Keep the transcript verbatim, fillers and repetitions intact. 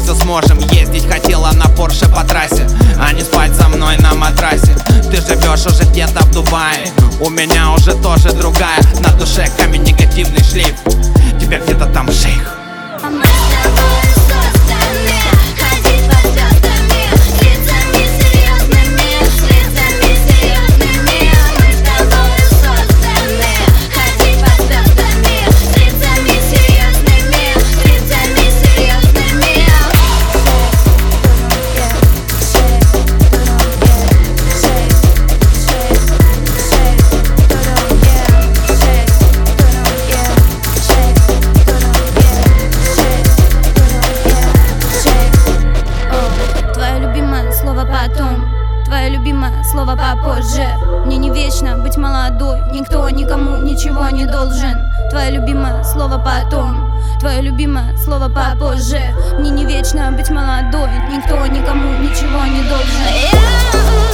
все сможем. Ездить хотела на Порше по трассе, а не спать со мной на матрасе. Ты живешь уже где-то в Дубае, у меня уже тоже другая. На душе камень, негативный шлейф, тебя где-то там шейх. Твое любимое слово попозже. Мне не вечно быть молодой, никто никому ничего не должен. Твое любимое слово потом, твое любимое слово попозже. Мне не вечно быть молодой, никто никому ничего не должен.